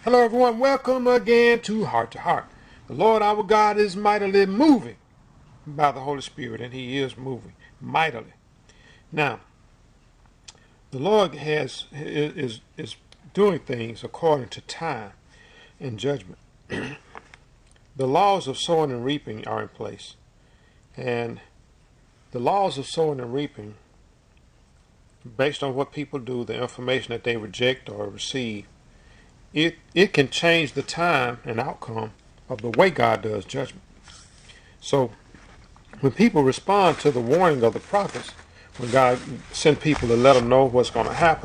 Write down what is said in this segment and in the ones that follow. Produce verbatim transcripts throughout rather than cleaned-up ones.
Hello everyone, welcome again to Heart to Heart. The Lord our God is mightily moving by the Holy Spirit, and He is moving mightily. Now, the Lord has is is doing things according to time and judgment. The laws of sowing and reaping are in place, and the laws of sowing and reaping, based on what people do, the information that they reject or receive, It, it can change the time and outcome of the way God does judgment. So when people respond to the warning of the prophets, when God sent people to let them know what's going to happen,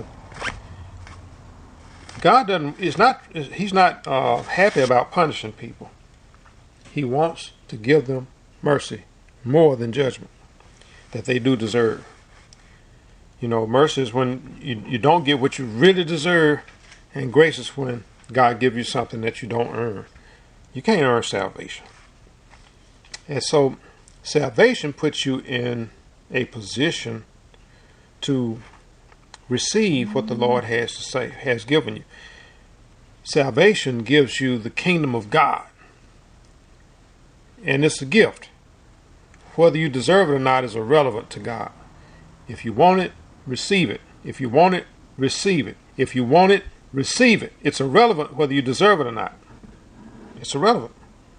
God doesn't is not He's not uh, happy about punishing people. He wants to give them mercy more than judgment that they do deserve. You know, mercy is when you, you don't get what you really deserve, and grace is when God gives you something that you don't earn. You can't earn salvation. And so salvation puts you in a position to receive what the Lord has to say, has given you. Salvation gives you the kingdom of God. And it's a gift. Whether you deserve it or not is irrelevant to God. If you want it, receive it. If you want it, receive it. If you want it, receive it. It's irrelevant whether you deserve it or not. It's irrelevant.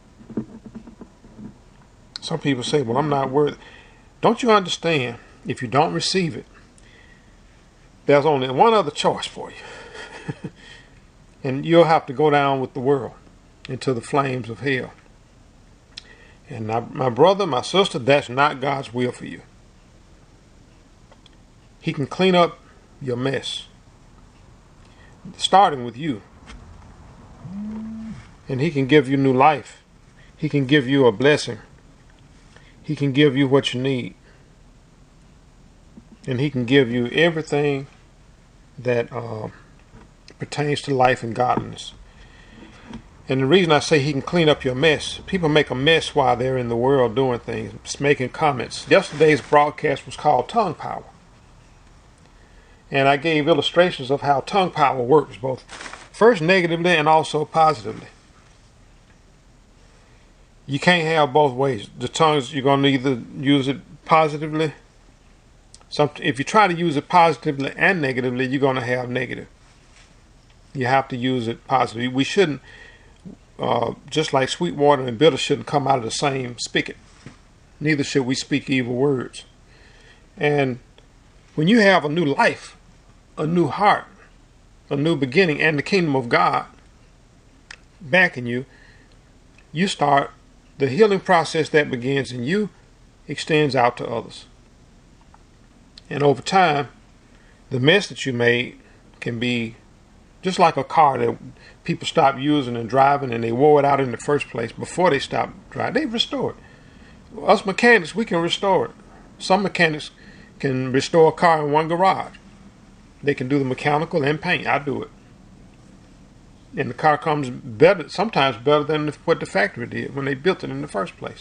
Some people say, well, I'm not worthy. Don't you understand? If you don't receive it, there's only one other choice for you. And you'll have to go down with the world into the flames of hell. And my, my brother, my sister, that's not God's will for you. He can clean up your mess, starting with you. And He can give you new life. He can give you a blessing. He can give you what you need. And He can give you everything that uh, pertains to life and godliness. And the reason I say He can clean up your mess, people make a mess while they're in the world doing things, just making comments. Yesterday's broadcast was called Tongue Power. And I gave illustrations of how tongue power works, both first negatively and also positively. You can't have both ways. The tongues, you're going to either use it positively. Some, if you try to use it positively and negatively, you're going to have negative. You have to use it positively. We shouldn't, uh, just like sweet water and bitter shouldn't come out of the same spigot. Neither should we speak evil words. And when you have a new life, a new heart, a new beginning, and the kingdom of God backing you, you start, the healing process that begins in you extends out to others. And over time, the mess that you made can be just like a car that people stop using and driving, and they wore it out in the first place before they stopped driving. They restore it. Us mechanics, we can restore it. Some mechanics can restore a car in one garage. They can do the mechanical and paint. I do it. And the car comes better, sometimes better than what the factory did when they built it in the first place.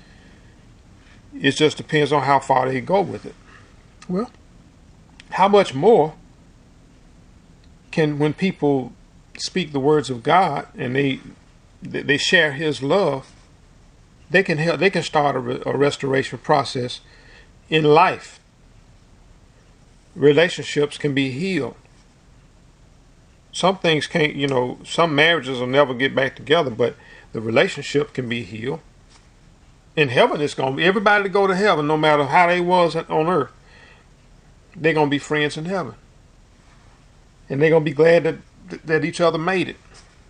It just depends on how far they go with it. Well, how much more can, when people speak the words of God and they they share His love, they can help. They can start a, a restoration process in life. Relationships can be healed. Some things can't, you know, some marriages will never get back together, but the relationship can be healed. In heaven, it's going to be, everybody that go to heaven, no matter how they was on earth, they're going to be friends in heaven. And they're going to be glad that, that each other made it.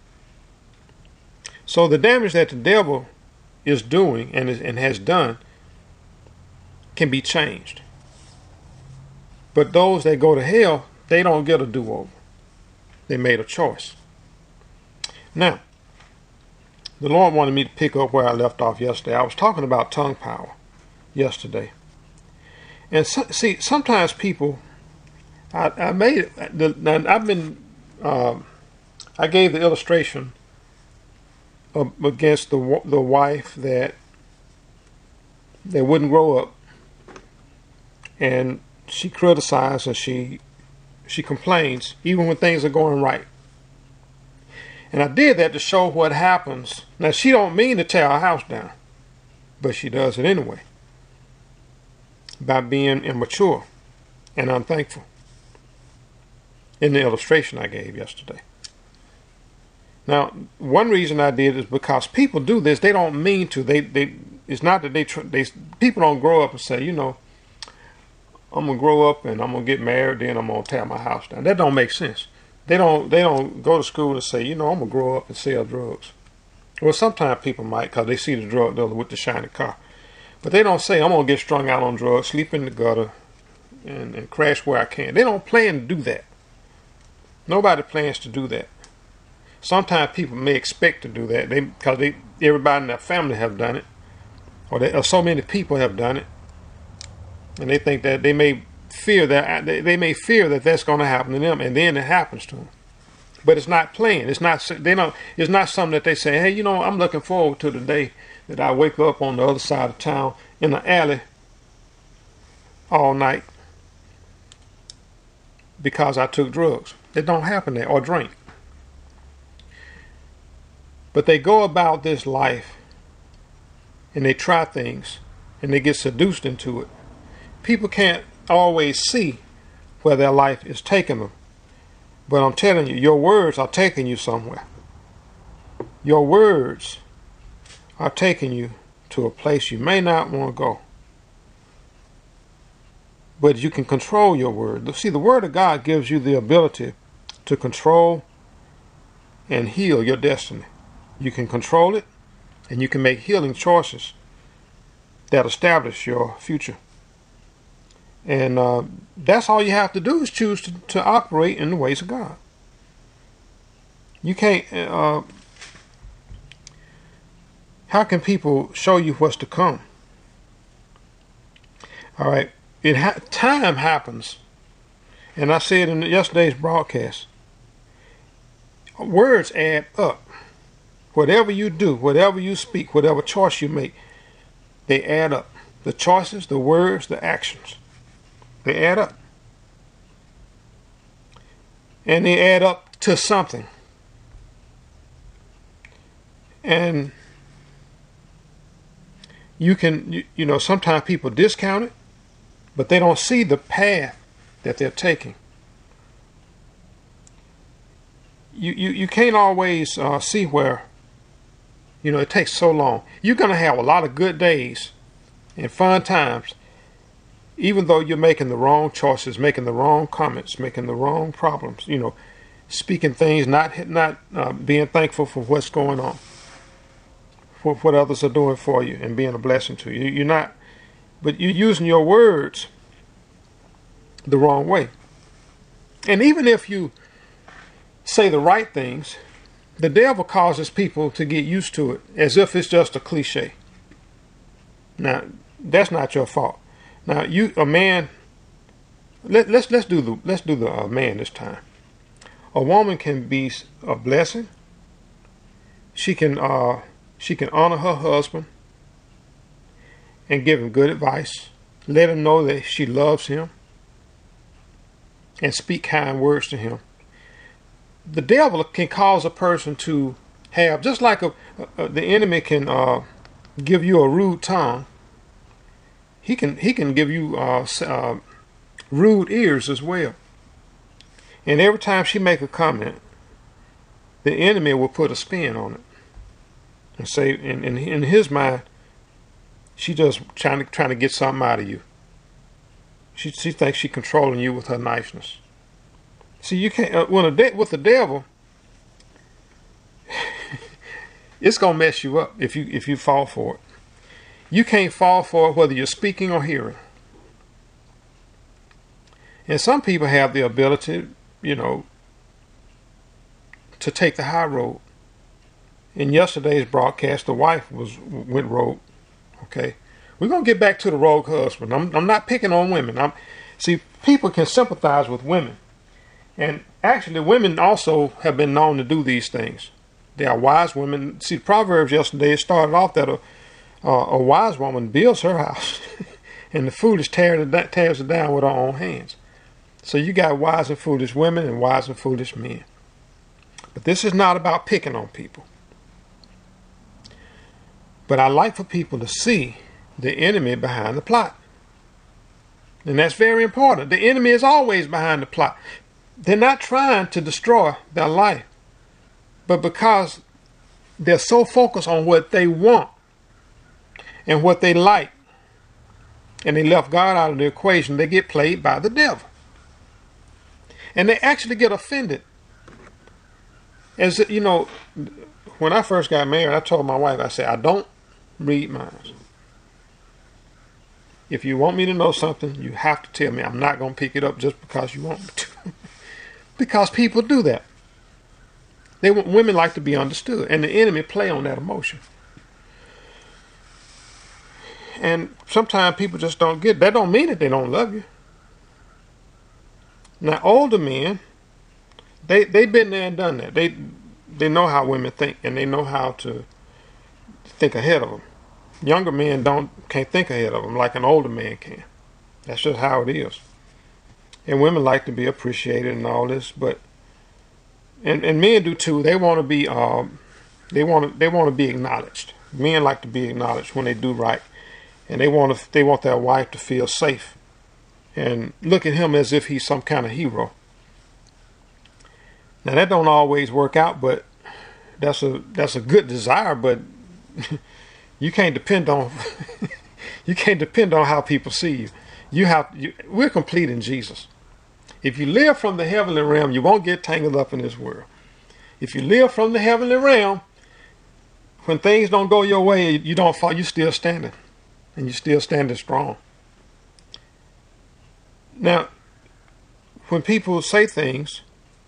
So the damage that the devil is doing and, is, and has done can be changed. But those that go to hell, they don't get a do-over. They made a choice. Now, the Lord wanted me to pick up where I left off yesterday. I was talking about tongue power yesterday. And so, see, sometimes people, I, I made it, the, I've been, uh, I gave the illustration of, against the the wife that, that wouldn't grow up. And she criticizes and she she complains even when things are going right. And I did that to show what happens. Now, she don't mean to tear our house down, but she does it anyway by being immature and unthankful in the illustration I gave yesterday. Now, one reason I did is because people do this. They don't mean to. They, they. It's not that they, tr- they. People don't grow up and say, you know, I'm gonna grow up and I'm gonna get married, then I'm gonna tear my house down. That don't make sense. They don't. They don't go to school and say, you know, I'm gonna grow up and sell drugs. Well, sometimes people might, because they see the drug dealer with the shiny car, but they don't say, I'm gonna get strung out on drugs, sleep in the gutter, and, and crash where I can. They don't plan to do that. Nobody plans to do that. Sometimes people may expect to do that, they because they everybody in their family have done it, or, they, or so many people have done it, and they think that they may fear that they, they may fear that that's going to happen to them, and then it happens to them. But it's not planned. It's not they don't. It's not something that they say, hey, you know, I'm looking forward to the day that I wake up on the other side of town in the alley all night because I took drugs. It don't happen there, or drink. But they go about this life and they try things and they get seduced into it. People can't always see where their life is taking them. But I'm telling you, your words are taking you somewhere. Your words are taking you to a place you may not want to go. But you can control your word. See, the Word of God gives you the ability to control and heal your destiny. You can control it, and you can make healing choices that establish your future. And uh, that's all you have to do is choose to, to operate in the ways of God. You can't. Uh, how can people show you what's to come? All right. It ha- time happens, and I said in yesterday's broadcast, words add up. Whatever you do, whatever you speak, whatever choice you make, they add up. The choices, the words, the actions, they add up. And they add up to something. And you can, you, you know, sometimes people discount it, but they don't see the path that they're taking. You, you, you can't always uh, see where, you know, it takes so long. You're going to have a lot of good days and fun times, even though you're making the wrong choices, making the wrong comments, making the wrong problems, you know, speaking things, not not uh, being thankful for what's going on, for what others are doing for you and being a blessing to you. You're not, but you're using your words the wrong way. And even if you say the right things, the devil causes people to get used to it as if it's just a cliche. Now, that's not your fault. Now, you a man. Let, let's let's do the let's do the uh, man this time. A woman can be a blessing. She can uh, she can honor her husband and give him good advice. Let him know that she loves him and speak kind words to him. The devil can cause a person to have, just like a, a, the enemy can uh, give you a rude tongue. He can he can give you uh, uh, rude ears as well. And every time she make a comment, the enemy will put a spin on it and say, in in, in his mind, she just trying to trying to get something out of you. She she thinks she's controlling you with her niceness. See, you can't uh, when a de- with the devil, it's gonna mess you up if you if you fall for it. You can't fall for it whether you're speaking or hearing. And some people have the ability, you know, to take the high road. In yesterday's broadcast, the wife was went rogue. Okay, we're gonna get back to the rogue husband. I'm I'm not picking on women. I'm see people can sympathize with women. And actually, women also have been known to do these things. They are wise women. See, Proverbs yesterday, it started off that a, uh, a wise woman builds her house, and the foolish tears it, tears it down with her own hands. So you got wise and foolish women and wise and foolish men. But this is not about picking on people. But I like for people to see the enemy behind the plot. And that's very important. The enemy is always behind the plot. They're not trying to destroy their life, but because they're so focused on what they want and what they like, and they left God out of the equation, they get played by the devil. And they actually get offended. As you know, when I first got married, I told my wife, I said, I don't read minds. If you want me to know something, you have to tell me. I'm not going to pick it up just because you want me to. Because people do that. They want, women like to be understood, and the enemy play on that emotion. And sometimes people just don't get it. That don't mean that they don't love you. Now, older men, they they've been there and done that. They they know how women think, and they know how to think ahead of them. Younger men don't can't think ahead of them like an older man can. That's just how it is. And women like to be appreciated and all this, but and, and men do too. They want to be um, they want to they want to be acknowledged. Men like to be acknowledged when they do right, and they want to they want their wife to feel safe and look at him as if he's some kind of hero. Now that don't always work out, but that's a that's a good desire, but you can't depend on you can't depend on how people see you. You have you, we're complete in Jesus. If you live from the heavenly realm, you won't get tangled up in this world. If you live from the heavenly realm, when things don't go your way, you don't fall. You're still standing, and you're still standing strong. Now, when people say things,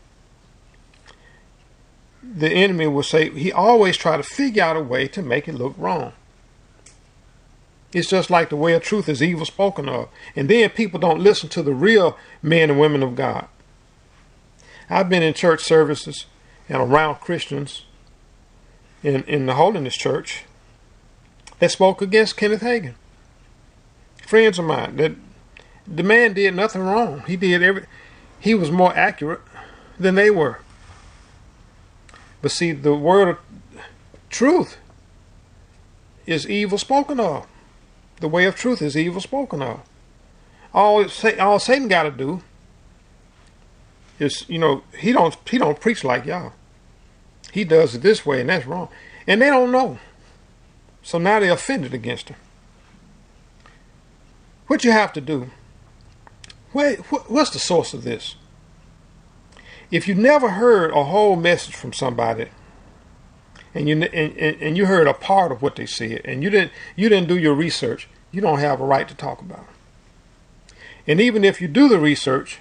the enemy will say, he always try to figure out a way to make it look wrong. It's just like the way of truth is evil spoken of. And then people don't listen to the real men and women of God. I've been in church services and around Christians in, in the Holiness Church that spoke against Kenneth Hagin. Friends of mine, that the man did nothing wrong. He did every, he was more accurate than they were. But see, the word of truth is evil spoken of. The way of truth is evil spoken of. All, all Satan got to do is, you know, he don't he don't preach like y'all. He does it this way, and that's wrong. And they don't know. So now they're offended against him. What you have to do, wait, what's the source of this? If you never heard a whole message from somebody, and you and, and you heard a part of what they said, and you didn't you didn't do your research, you don't have a right to talk about it. And even if you do the research,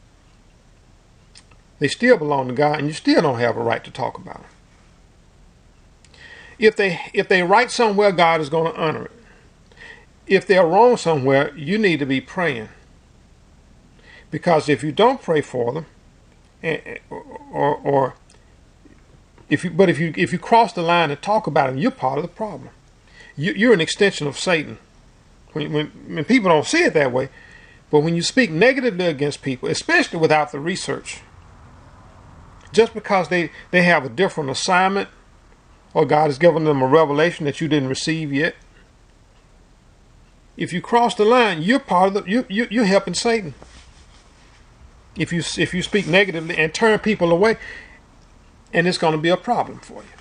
they still belong to God, and you still don't have a right to talk about it. If they if they right somewhere, God is going to honor it. If they're wrong somewhere, you need to be praying, because if you don't pray for them, or or if you but if you if you cross the line and talk about them, you're part of the problem. You, you're an extension of Satan. When, when when people don't see it that way, but when you speak negatively against people, especially without the research, just because they they have a different assignment, or God has given them a revelation that you didn't receive yet, if you cross the line, you're part of the you, you you're helping Satan. If you if you speak negatively and turn people away, and it's going to be a problem for you.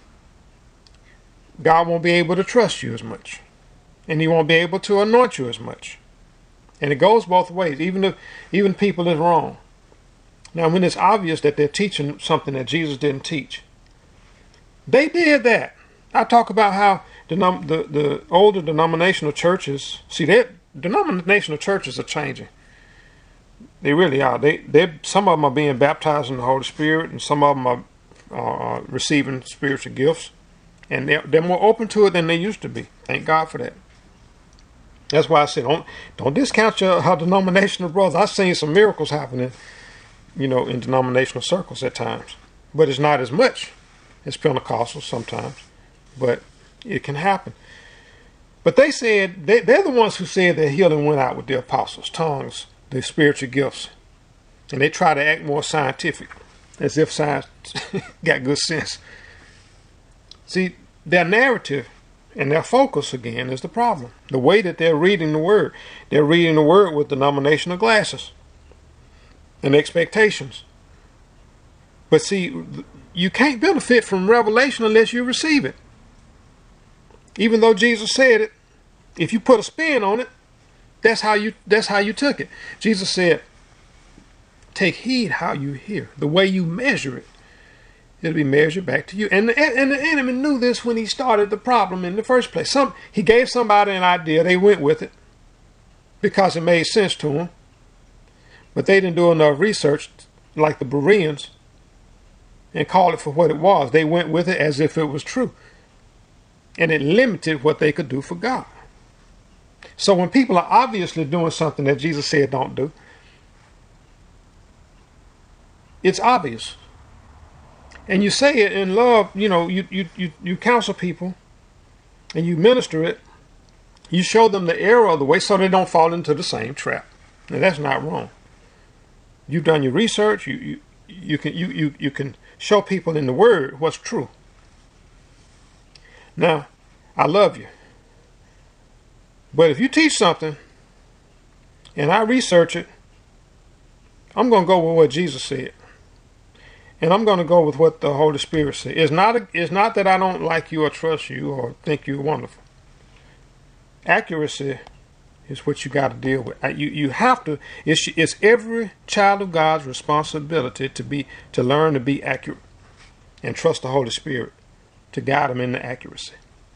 God won't be able to trust you as much, and He won't be able to anoint you as much. And it goes both ways. Even if even people is wrong. Now, when it's obvious that they're teaching something that Jesus didn't teach, they did that. I talk about how the the, the older denominational churches, see, that denominational churches are changing. They really are. They they some of them are being baptized in the Holy Spirit, and some of them are uh, receiving spiritual gifts, and they're they're more open to it than they used to be. Thank God for that. That's why I say don't don't discount your our denominational brothers. I've seen some miracles happening, you know, in denominational circles at times, but it's not as much as Pentecostals sometimes, but it can happen. But they said they, they're the ones who said that healing went out with the apostles, tongues, the spiritual gifts, and they try to act more scientific. as if science got good sense. See, their narrative and their focus, again, is the problem. The way that they're reading the word. They're reading the word with denominational glasses and expectations. But see, you can't benefit from revelation unless you receive it. Even though Jesus said it, if you put a spin on it, that's how you that's how you took it. Jesus said, take heed how you hear. The way you measure it, it'll be measured back to you. And the, and the enemy knew this when he started the problem in the first place. Some he gave somebody an idea, they went with it because it made sense to them. But they didn't do enough research like the Bereans and call it for what it was. They went with it as if it was true. And it limited what they could do for God. So when people are obviously doing something that Jesus said don't do, it's obvious. And you say it in love, you know, you, you, you, you counsel people and you minister it. You show them the error of the way so they don't fall into the same trap. Now that's not wrong. You've done your research. You, you, you, can, you, you, you can show people in the word what's true. Now, I love you. But if you teach something and I research it, I'm going to go with what Jesus said. And I'm going to go with what the Holy Spirit said. It's not, a, it's not that I don't like you or trust you or think you're wonderful. Accuracy is what you got to deal with. You, you have to, it's, it's every child of God's responsibility to be, to learn to be accurate and trust the Holy Spirit to guide them in the accuracy.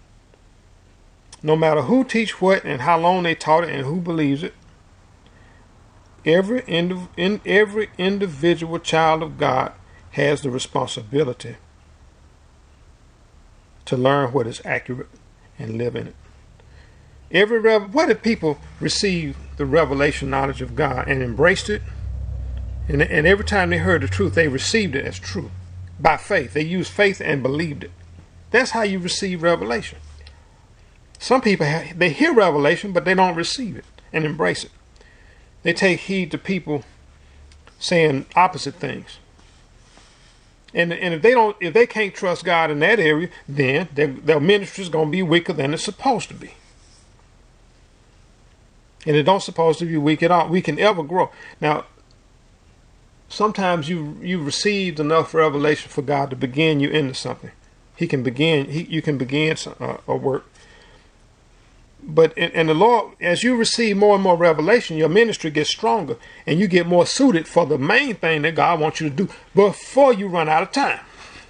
No matter who teach what and how long they taught it and who believes it, every indiv- in every individual child of God has the responsibility to learn what is accurate and live in it. Every rev- where did people receive the revelation knowledge of God and embraced it? And, and every time they heard the truth, they received it as true by faith. They used faith and believed it. That's how you receive revelation. Some people, have, they hear revelation, but they don't receive it and embrace it. They take heed to people saying opposite things. And, and if they don't, if they can't trust God in that area, then their, their ministry is going to be weaker than it's supposed to be. And it don't supposed to be weak at all. We can ever grow. Now, sometimes you you received enough revelation for God to begin you into something. He can begin. He you can begin a, a work. But in, in the Lord, as you receive more and more revelation, your ministry gets stronger, and you get more suited for the main thing that God wants you to do before you run out of time.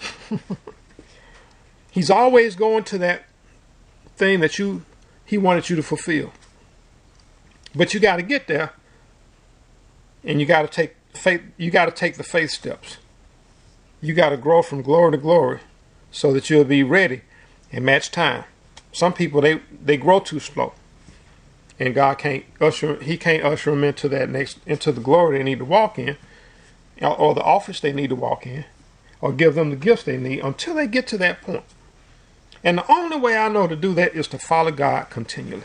He's always going to that thing that you He wanted you to fulfill. But you got to get there, and you got to take faith. You got to take the faith steps. You got to grow from glory to glory, so that you'll be ready and match time. Some people they they grow too slow, and God can't usher. He can't usher them into that next into the glory they need to walk in, or, or the office they need to walk in, or give them the gifts they need until they get to that point. And the only way I know to do that is to follow God continually.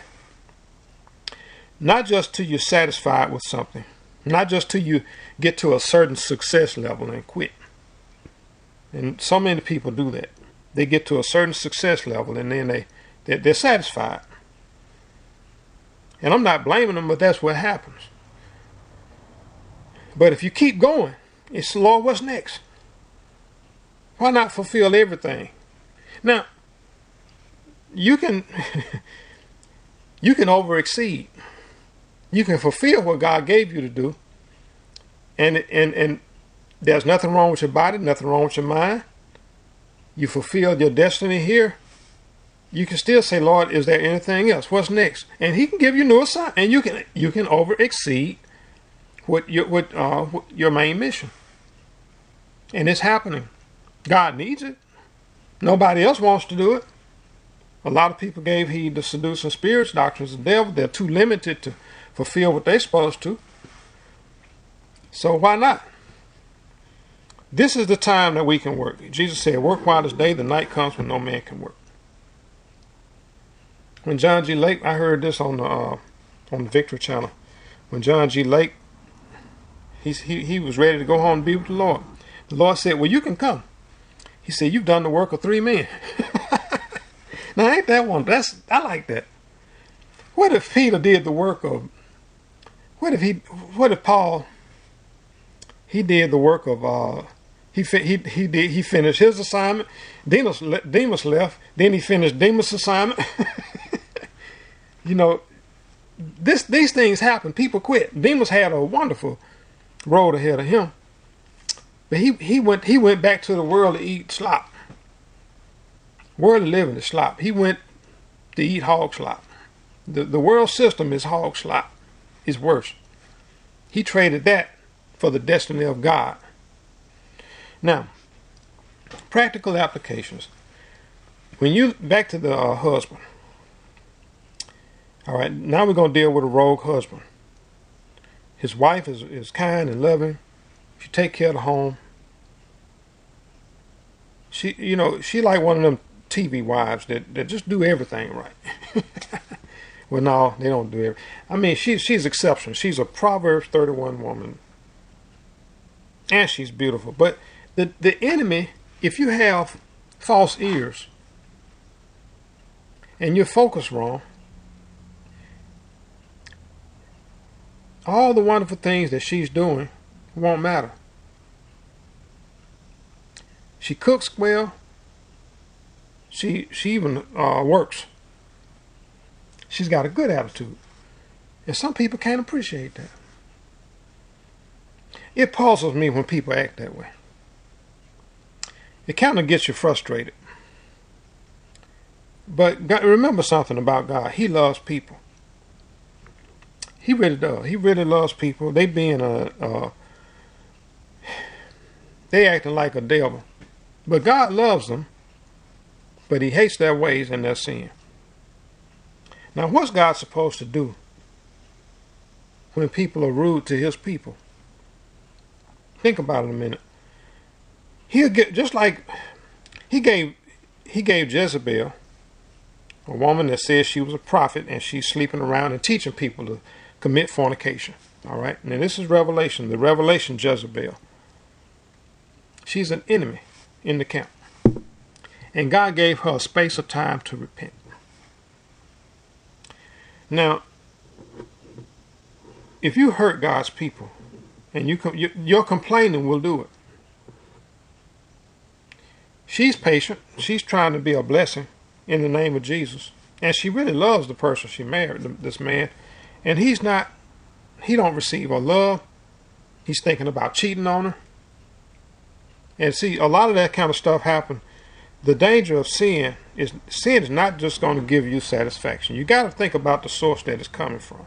Not just till you're satisfied with something, not just till you get to a certain success level and quit. And so many people do that. They get to a certain success level and then they They're, they're satisfied. And I'm not blaming them, but that's what happens. But if you keep going, it's, Lord, what's next? Why not fulfill everything? Now, you can you can over-exceed. You can fulfill what God gave you to do. And, and, and there's nothing wrong with your body, nothing wrong with your mind. You fulfilled your destiny here. You can still say, Lord, is there anything else? What's next? And He can give you new assignment, and you can you can over exceed what your what uh what your main mission. And it's happening. God needs it. Nobody else wants to do it. A lot of people gave heed to seducing spirits, doctrines of the devil. They're too limited to fulfill what they're supposed to. So why not? This is the time that we can work. Jesus said, "Work while it's day; the night comes when no man can work." When John G. Lake, I heard this on the uh, on the Victory Channel. When John G. Lake, he's, he he was ready to go home and be with the Lord. The Lord said, well, you can come. He said, you've done the work of three men. Now, ain't that one? That's I like that. What if Peter did the work of, what if he, what if Paul, he did the work of, uh, he, he, he did, he finished his assignment. Demas, Demas left. Then he finished Demas' assignment. You know, this, these things happen. People quit. Demas had a wonderful road ahead of him. But he, he went, he went back to the world to eat slop. Worldly living is slop. He went to eat hog slop. The, the world system is hog slop. It's worse. He traded that for the destiny of God. Now, practical applications. When you, back to the uh, husband. All right, now we're going to deal with a rogue husband. His wife is, is kind and loving. She take care of the home. She, you know, she like one of them T V wives that, that just do everything right. Well, no, they don't do everything. I mean, she, she's exceptional. She's a Proverbs thirty-one woman. And she's beautiful. But the, the enemy, if you have false ears and you're focused wrong, all the wonderful things that she's doing won't matter. She cooks well. She she even uh, works. She's got a good attitude. And some people can't appreciate that. It puzzles me when people act that way. It kind of gets you frustrated. But God, remember something about God. He loves people. He really does. He really loves people. They being a, a they acting like a devil. But God loves them. But he hates their ways and their sin. Now, what's God supposed to do when people are rude to his people? Think about it a minute. He'll get, just like he gave he gave Jezebel, a woman that says she was a prophet and she's sleeping around and teaching people to commit fornication. All right. Now this is Revelation, the Revelation Jezebel. She's an enemy in the camp. And God gave her a space of time to repent. Now, if you hurt God's people, and you, you your complaining will do it. She's patient. She's trying to be a blessing in the name of Jesus. And she really loves the person she married, this man. And he's not, he don't receive her love. He's thinking about cheating on her. And see, a lot of that kind of stuff happen. The danger of sin is, sin is not just going to give you satisfaction. You got to think about the source that it's coming from.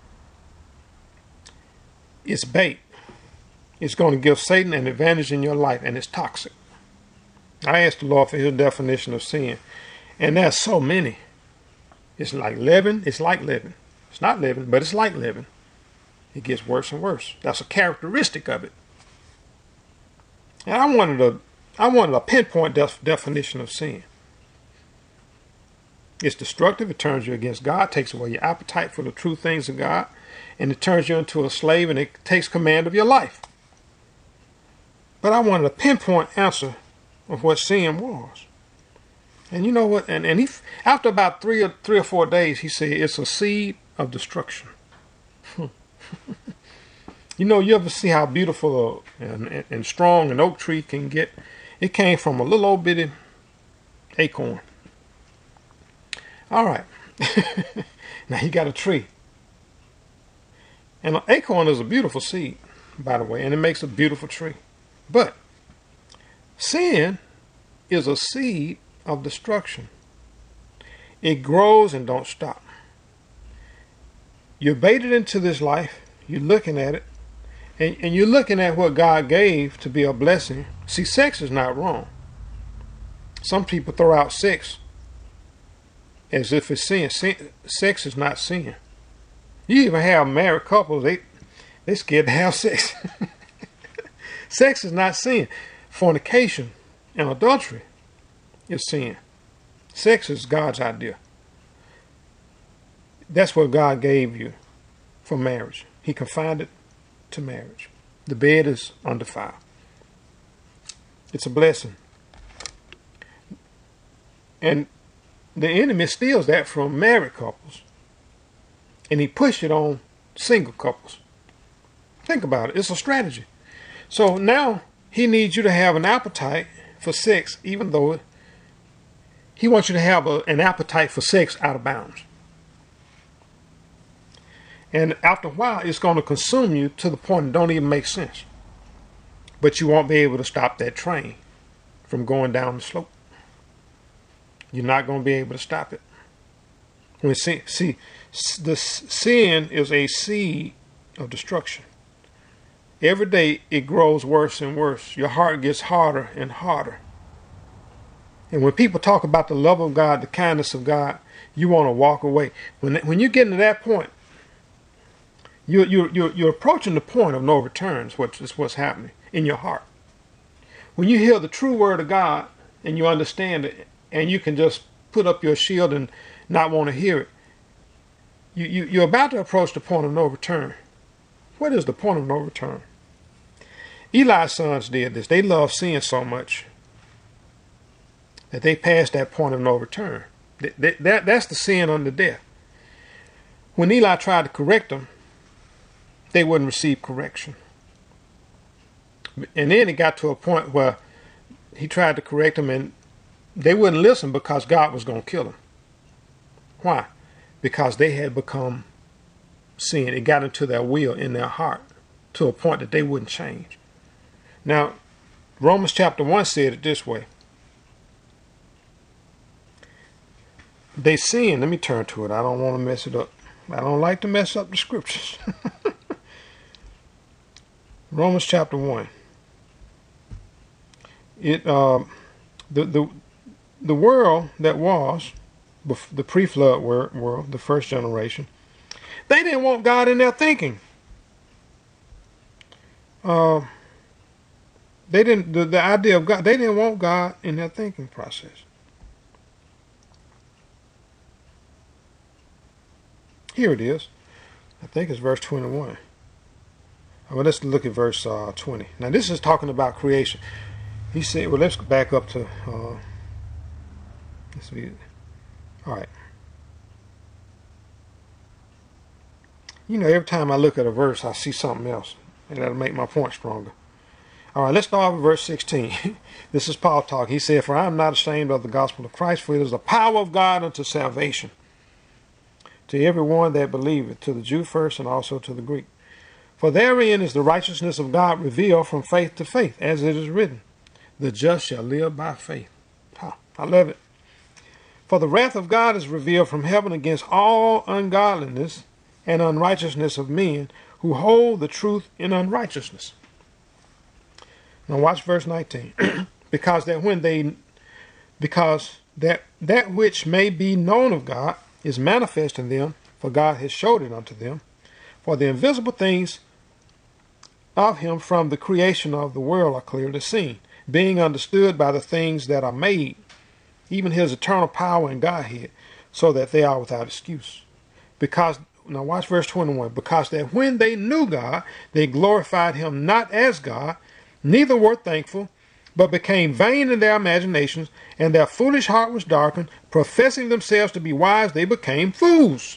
It's bait. It's going to give Satan an advantage in your life, and it's toxic. I asked the Lord for his definition of sin, and there's so many. It's like leaven. It's like leaven. It's not leaven, but it's like leaven. It gets worse and worse. That's a characteristic of it. And I wanted a, I wanted a pinpoint def- definition of sin. It's destructive. It turns you against God, takes away your appetite for the true things of God, and it turns you into a slave, and it takes command of your life. But I wanted a pinpoint answer of what sin was. And you know what? And, and he, after about three or three or four days, he said it's a seed of destruction. You know, you ever see how beautiful a, and, and strong an oak tree can get? It came from a little old bitty acorn. All right. Now you got a tree. And an acorn is a beautiful seed, by the way, and it makes a beautiful tree. But sin is a seed of destruction. It grows and don't stop. You're baited into this life. You're looking at it. And, and you're looking at what God gave to be a blessing. See, sex is not wrong. Some people throw out sex as if it's sin. sin sex is not sin. You even have married couples, they they scared to have sex. Sex is not sin. Fornication and adultery is sin. Sex is God's idea. That's what God gave you for marriage. He confined it to marriage. The bed is undefiled. It's a blessing. And the enemy steals that from married couples. And he pushes it on single couples. Think about it. It's a strategy. So now he needs you to have an appetite for sex, even though he wants you to have a, an appetite for sex out of bounds. And after a while, it's going to consume you to the point it don't even make sense. But you won't be able to stop that train from going down the slope. You're not going to be able to stop it. When see, see, the sin is a seed of destruction. Every day it grows worse and worse. Your heart gets harder and harder. And when people talk about the love of God, the kindness of God, you want to walk away. When when you get to that point, you you you're, you're approaching the point of no return. Is what is what's happening in your heart. When you hear the true word of God and you understand it, and you can just put up your shield and not want to hear it, you, you you're about to approach the point of no return. What is the point of no return? Eli's sons did this. They loved sin so much that they passed that point of no return. That, that, that, that's the sin unto death. When Eli tried to correct them, they wouldn't receive correction. And then it got to a point where he tried to correct them and they wouldn't listen because God was going to kill them. Why? Because they had become sin. It got into their will in their heart to a point that they wouldn't change. Now, Romans chapter one said it this way. They sinned. Let me turn to it. I don't want to mess it up. I don't like to mess up the scriptures. Romans chapter one. It uh, the the the world that was the pre-flood world, the first generation, they didn't want God in their thinking. Uh, they didn't the, the idea of God. They didn't want God in their thinking process. Here it is. I think it's verse twenty-one. Well, let's look at verse uh, twenty. Now, this is talking about creation. He said, well, let's back up to, uh, let's see. All right. You know, every time I look at a verse, I see something else, and that'll make my point stronger. All right, let's start with verse sixteen. This is Paul talking. He said, for I am not ashamed of the gospel of Christ, for it is the power of God unto salvation, to everyone that believeth, to the Jew first and also to the Greek. For therein is the righteousness of God revealed from faith to faith, as it is written, the just shall live by faith. Oh, I love it. For the wrath of God is revealed from heaven against all ungodliness and unrighteousness of men who hold the truth in unrighteousness. Now watch verse nineteen. because that when they, because that that which may be known of God is manifest in them, for God has showed it unto them. For the invisible things of him from the creation of the world are clearly seen, being understood by the things that are made, even his eternal power and Godhead, so that they are without excuse. Because, now watch verse twenty-one, because that when they knew God, they glorified him not as God, neither were thankful, but became vain in their imaginations, and their foolish heart was darkened. Professing themselves to be wise, they became fools.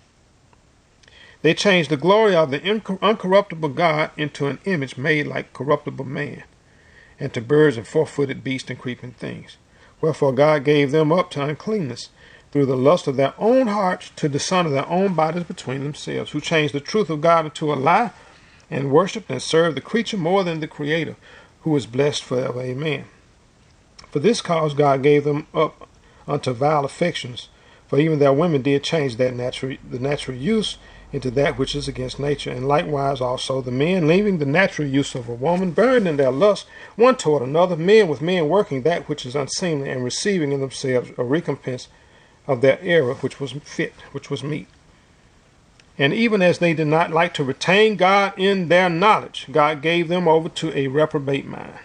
They changed the glory of the uncorruptible God into an image made like corruptible man, and to birds and four-footed beasts and creeping things. Wherefore God gave them up to uncleanness through the lust of their own hearts, to dishonor their own bodies between themselves, who changed the truth of God into a lie, and worshipped and served the creature more than the Creator, who is blessed forever. Amen. For this cause God gave them up unto vile affections, for even their women did change that natural, the natural use into that which is against nature. And likewise also the men, leaving the natural use of a woman, burned in their lust one toward another, men with men working that which is unseemly, and receiving in themselves a recompense of their error, which was fit, which was meet. And even as they did not like to retain God in their knowledge, God gave them over to a reprobate mind,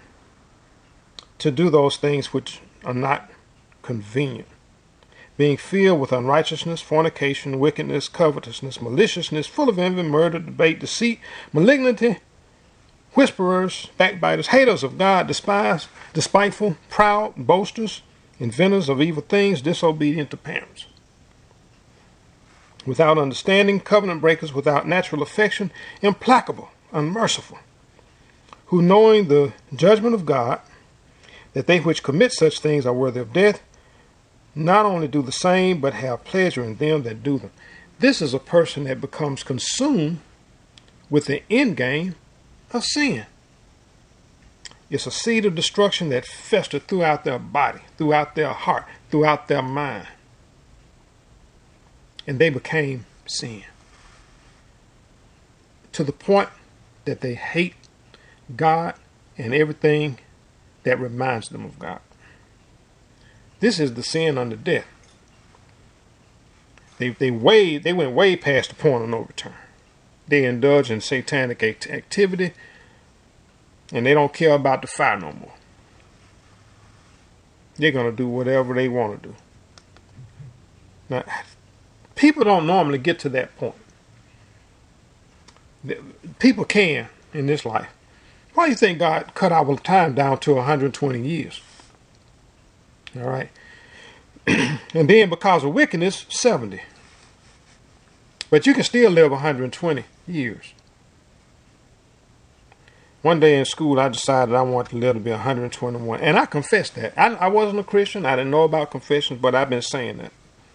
to do those things which are not convenient, being filled with unrighteousness, fornication, wickedness, covetousness, maliciousness, full of envy, murder, debate, deceit, malignity, whisperers, backbiters, haters of God, despised, despiteful, proud, boasters, inventors of evil things, disobedient to parents. Without understanding, covenant breakers, without natural affection, implacable, unmerciful, who knowing the judgment of God, that they which commit such things are worthy of death, not only do the same, but have pleasure in them that do them. This is a person that becomes consumed with the end game of sin. It's a seed of destruction that festered throughout their body, throughout their heart, throughout their mind. And they became sin. To the point that they hate God and everything that reminds them of God. This is the sin unto death. They they way they went way past the point of no return. They indulge in satanic act- activity, and they don't care about the fire no more. They're gonna do whatever they want to do. Now, people don't normally get to that point. People can in this life. Why do you think God cut our time down to one hundred twenty years? All right. And then because of wickedness, seventy. But you can still live one hundred twenty years. One day in school, I decided I wanted to live to be one hundred twenty-one. And I confessed that. I, I wasn't a Christian. I didn't know about confessions, but I've been saying that.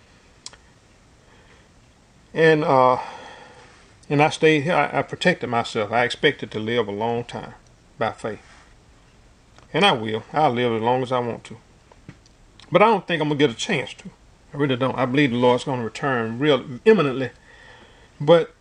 And uh, and I stayed here. I, I protected myself. I expected to live a long time by faith. And I will. I'll live as long as I want to. But I don't think I'm going to get a chance to. I really don't. I believe the Lord's going to return real imminently. But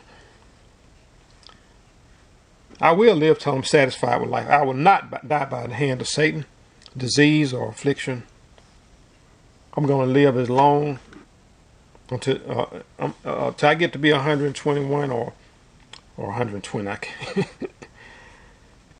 I will live till I'm satisfied with life. I will not die by the hand of Satan, disease, or affliction. I'm going to live as long until, uh, um, uh, until I get to be one hundred twenty-one or, or one hundred twenty. I can't.